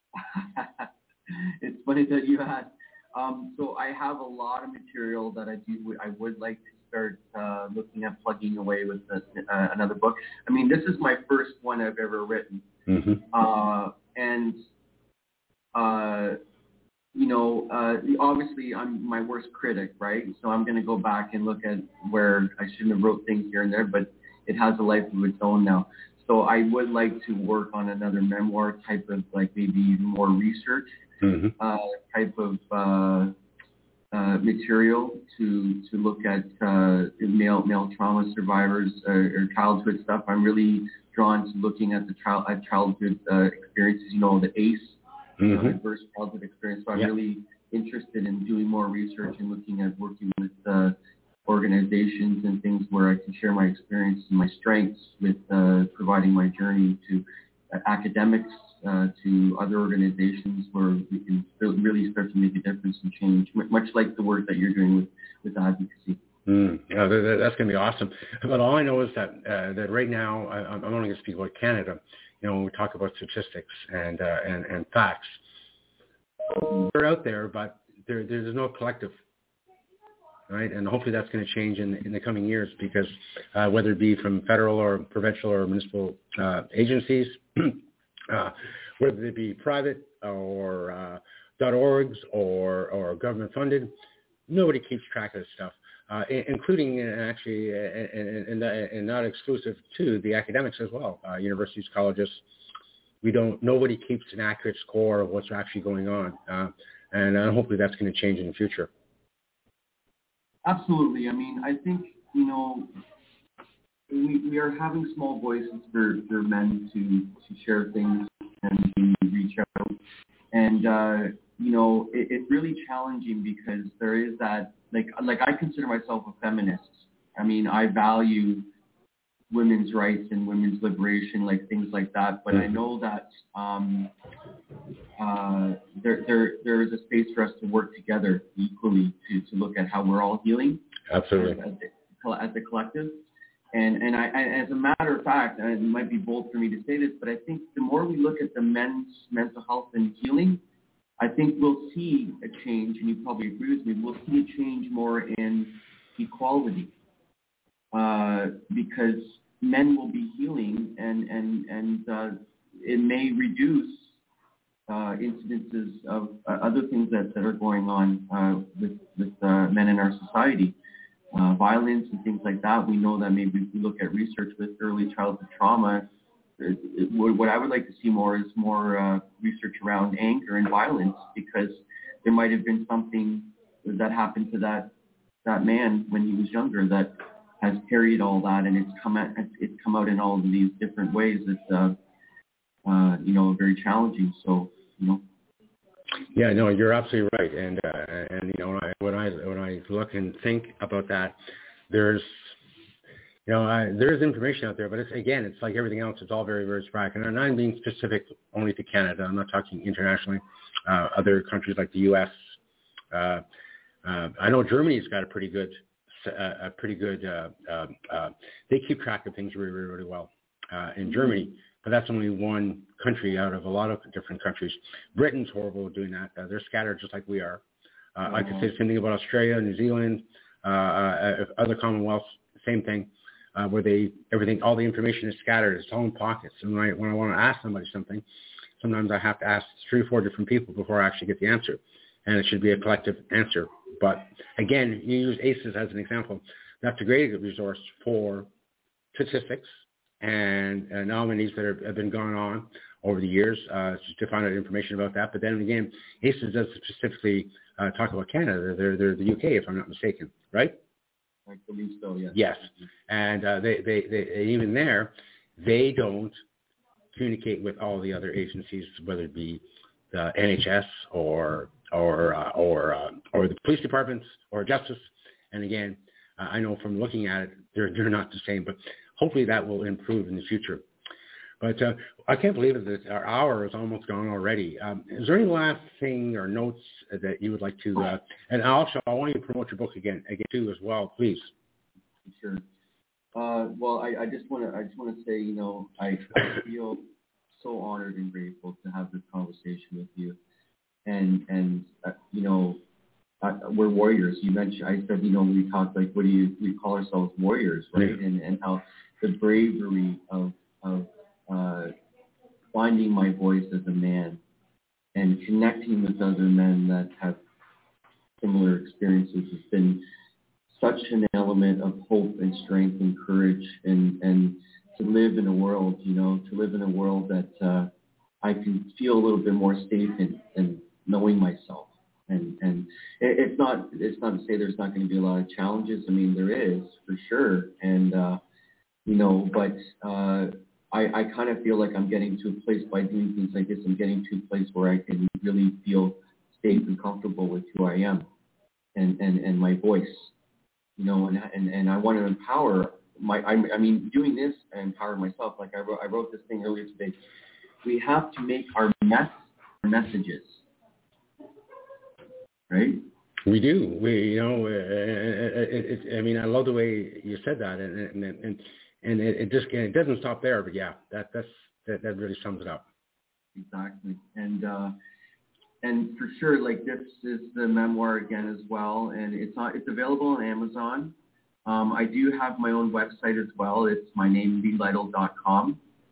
It's funny that you asked. Um, so I have a lot of material that I do. I would like to start uh, looking at plugging away with the, uh, another book. I mean, this is my first one I've ever written, mm-hmm. uh, and uh, you know, uh, obviously I'm my worst critic, right? So I'm going to go back and look at where I shouldn't have wrote things here and there, but it has a life of its own now. so I would like to work on another memoir type of, like, maybe more research Mm-hmm. uh, type of uh, uh, material to to look at uh, male male trauma survivors uh, or childhood stuff. I'm really drawn to looking at the child at childhood uh, experiences. You know, the A C E, Mm-hmm. uh, adverse childhood experience. So I'm Yeah. really interested in doing more research and looking at working with uh, organizations and things where I can share my experience and my strengths with uh, providing my journey to uh, academics, uh, to other organizations where we can still really start to make a difference and change, much like the work that you're doing with, with advocacy. Mm, yeah, that, that, that's going to be awesome. But all I know is that uh, that right now, I, I'm only going to speak about Canada. You know, when we talk about statistics and uh, and, and facts, they're out there, but there, there's no collective, right? And hopefully that's going to change in, in the coming years because uh, whether it be from federal or provincial or municipal uh, agencies, uh, whether they be private or uh, .orgs or, or government funded, nobody keeps track of this stuff. Uh, including uh, actually, uh, and, and, and not exclusive to the academics as well, uh, universities, colleges. We don't. Nobody keeps an accurate score of what's actually going on, uh, and uh, hopefully that's going to change in the future. Absolutely. I mean, I think you know we, we are having small voices for, for men to to share things and to reach out, and uh, you know it, it's really challenging because there is that. Like, like I consider myself a feminist. I mean, I value women's rights and women's liberation, like things like that. But I know that um, uh, there, there, there is a space for us to work together equally to, to look at how we're all healing. Absolutely. As, as, as a collective. And and I, I, as a matter of fact, and it might be bold for me to say this, but I think the more we look at the men's mental health and healing, I think we'll see a change, and you probably agree with me, we'll see a change more in equality uh, because men will be healing and, and, and uh, it may reduce uh, incidences of uh, other things that, that are going on uh, with, with uh, men in our society. Uh, violence and things like that. We know that maybe if we look at research with early childhood trauma, It, it, what I would like to see more is more uh, research around anger and violence because there might have been something that happened to that that man when he was younger that has carried all that, and it's come out, it's come out in all of these different ways. It's uh, uh, you know very challenging. So you know. Yeah, no, you're absolutely right, and uh, and you know when I when I when I look and think about that, there's. You know, I, there is information out there, but it's, again, it's like everything else. It's all very, very sporadic. And I'm not being specific only to Canada. I'm not talking internationally. Uh, other countries like the U S. Uh, uh, I know Germany's got a pretty good, uh, a pretty good. Uh, uh, uh, they keep track of things really, really, really well uh, in Germany. But that's only one country out of a lot of different countries. Britain's horrible at doing that. Uh, they're scattered just like we are. Uh, mm-hmm. I could say the same thing about Australia, New Zealand, uh, uh, other Commonwealths. Same thing. Uh, where they everything all the information is scattered, it's all in pockets. And when I when I want to ask somebody something, sometimes I have to ask three or four different people before I actually get the answer, and it should be a collective answer. But again, you use A C Es as an example. That's a great resource for statistics and uh, nominees that are, have been gone on over the years uh, to find out information about that. But then again, A C Es does specifically uh, talk about Canada. They're they're the U K, if I'm not mistaken, right? I believe so, yes. Yes, and uh, they, they, they, even there, they don't communicate with all the other agencies, whether it be the N H S or or uh, or uh, or the police departments or justice. And again, uh, I know from looking at it, they're they're not the same. But hopefully that will improve in the future. But uh, I can't believe it that our hour is almost gone already. Um, is there any last thing or notes that you would like to? Uh, and also, I want you to promote your book again, again too, as well, please. Sure. Uh, well, I, I just want to, I just want to say, you know, I, I feel so honored and grateful to have this conversation with you, and and uh, you know, uh, we're warriors. You mentioned, I said, you know, we talked like, what do you, we call ourselves warriors, right? Yeah. And and how the bravery of of Uh, finding my voice as a man and connecting with other men that have similar experiences has been such an element of hope and strength and courage and, and to live in a world, you know, to live in a world that uh, I can feel a little bit more safe in, in knowing myself. And and it, it's not it's not to say there's not going to be a lot of challenges. I mean, there is for sure, and uh, you know, but uh, I I kind of feel like I'm getting to a place by doing things like this. I'm getting to a place where I can really feel safe and comfortable with who I am, and and, and my voice, you know, and and and I want to empower my. I, I mean, doing this, I empower myself. Like I wrote, I wrote this thing earlier today. We have to make our mess our messages. Right? We do. We, you know, it, it, it, I mean, I love the way you said that, and and and, and it, it just it doesn't stop there. But yeah, that that's that, that really sums it up. Exactly, and uh, and for sure, like this is the memoir again as well, and it's on, it's available on Amazon. Um, I do have my own website as well. It's my name lee lytle dot com.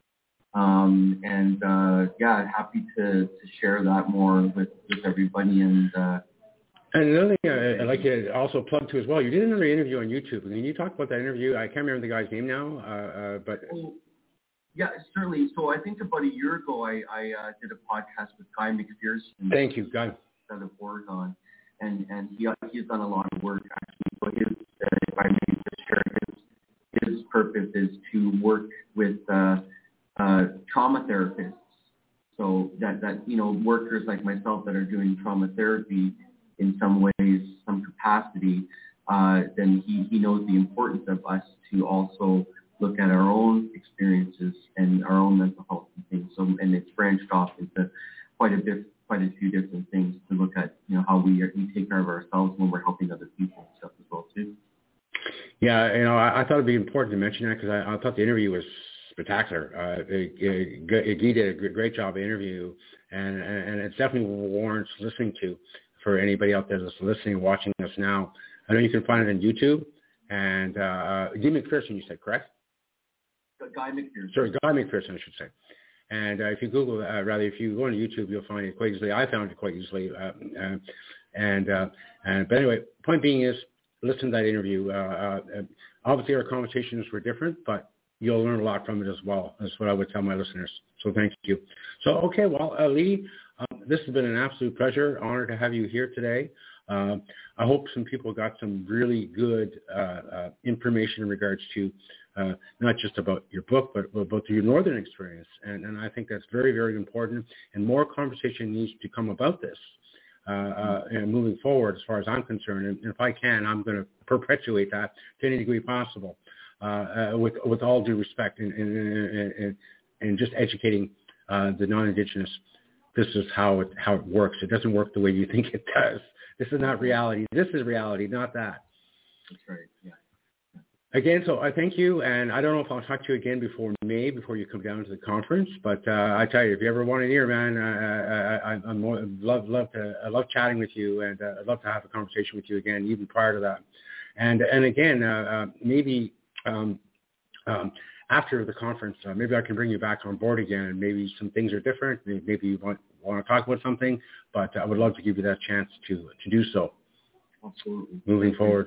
Um, and uh, yeah, happy to, to share that more with, with everybody. And uh, And another thing I, I'd like to also plug to as well, you did another interview on YouTube. Can you talk about that interview? I can't remember the guy's name now, uh, uh, but... Oh, yeah, certainly. So I think about a year ago, I, I uh, did a podcast with Guy McPherson. Thank you, Guy. Out of Oregon. And, and he, he's done a lot of work, actually. So his, uh, if I may just share, his, his purpose is to work with uh, uh, trauma therapists. So that, that, you know, workers like myself that are doing trauma therapy in some ways, some capacity, uh, then he, he knows the importance of us to also look at our own experiences and our own mental health and things. So, and it's branched off into quite a bit, quite a few different things to look at, you know, how we, we take care of ourselves when we're helping other people and stuff as well too. Yeah, you know, I, I thought it'd be important to mention that because I, I thought the interview was spectacular. Uh, it, it, Guy did a great job of interview, and, and it definitely warrants listening to for anybody out there that's listening and watching us now. I know you can find it on YouTube. And uh, Guy McPherson, you said, correct? Guy McPherson. Sorry, Guy McPherson, I should say. And uh, if you Google, uh, rather, if you go on YouTube, you'll find it quite easily. I found it quite easily. Uh, uh, and, uh, and But anyway, point being is, listen to that interview. Uh, uh, obviously, our conversations were different, but you'll learn a lot from it as well. That's what I would tell my listeners. So thank you. So, okay, well, uh, Lee, um, this has been an absolute pleasure, honor to have you here today. Uh, I hope some people got some really good uh, uh, information in regards to uh, not just about your book, but about your Northern experience. And, and I think that's very, very important. And more conversation needs to come about this uh, uh, and moving forward as far as I'm concerned. And if I can, I'm going to perpetuate that to any degree possible. Uh, uh, with with all due respect, and and, and, and just educating uh, the non-Indigenous. This is how it how it works. It doesn't work the way you think it does. This is not reality. This is reality, not that. That's right. Yeah. Again, so I thank you, and I don't know if I'll talk to you again before May, before you come down to the conference. But uh, I tell you, if you ever want to hear, man, I, I, I, I'm more, love love to I love chatting with you, and uh, I'd love to have a conversation with you again, even prior to that. And and again, uh, uh, maybe. Um, um, after the conference, uh, maybe I can bring you back on board again. Maybe some things are different. Maybe you want, want to talk about something, but I would love to give you that chance to, to do so. Absolutely. Moving forward.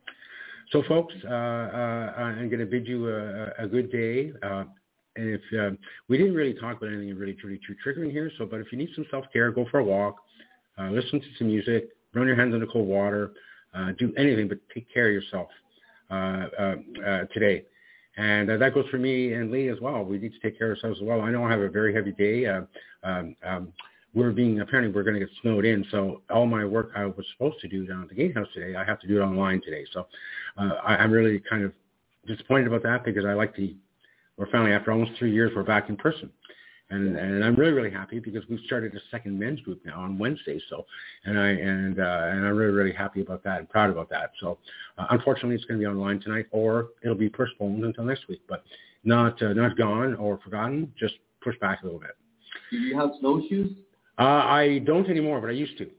So, folks, uh, uh, I'm going to bid you a, a good day. Uh, and if uh, we didn't really talk about anything really truly too triggering here, so but if you need some self-care, go for a walk, uh, listen to some music, run your hands in the cold water, uh, do anything but take care of yourself. Uh, uh, uh, today. And uh, that goes for me and Lee as well. We need to take care of ourselves as well. I know I have a very heavy day. Uh, um, um, we're being, apparently we're going to get snowed in. So all my work I was supposed to do down at the gatehouse today, I have to do it online today. So uh, I, I'm really kind of disappointed about that because I like the, we're finally, after almost three years, we're back in person. And and I'm really, really happy because we've started a second men's group now on Wednesday. So, and I and uh, and I'm really, really happy about that and proud about that. So, uh, unfortunately, it's going to be online tonight, or it'll be postponed until next week. But not uh, not gone or forgotten, just pushed back a little bit. Do you have snowshoes? Uh, I don't anymore, but I used to.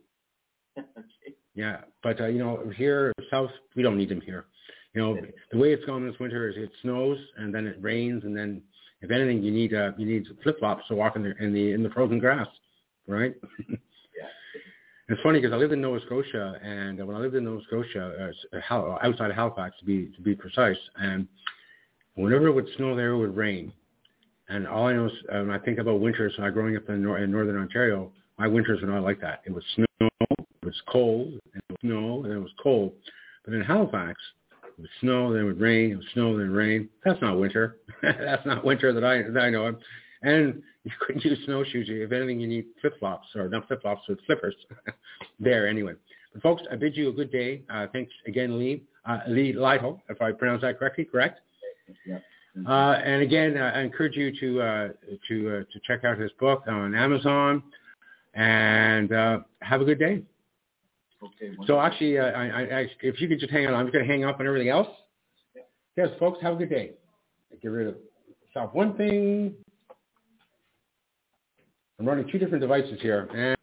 Okay. Yeah, but uh, you know, here south, we don't need them here. You know, the way it's gone this winter is it snows and then it rains and then. If anything, you need uh, you need flip flops to walk in the in the in the frozen grass, right? Yeah. It's funny because I lived in Nova Scotia, and when I lived in Nova Scotia, uh, outside of Halifax to be to be precise, and Whenever it would snow there, it would rain. And all I know is, um, I think about winters, when I growing up in, nor- in northern Ontario, my winters were not like that. It was snow, it was cold, and it was snow, and it was cold. But in Halifax, it would snow, then it would rain, it would snow, then rain. That's not winter. That's not winter that I that I know of. And you couldn't use snowshoes. If anything, you need flip-flops, or not flip-flops, but slippers. There, anyway. But folks, I bid you a good day. Uh, thanks again, Lee. Uh, Lee Lytle, if I pronounced that correctly, correct? Yeah. Uh, and again, uh, I encourage you to uh, to uh, to check out his book on Amazon, and uh, have a good day. Okay. So actually, uh, I, I, if you could just hang on, I'm just going to hang up on everything else. Yeah. Yes, folks, have a good day. Get rid of stop one thing. I'm running two different devices here. And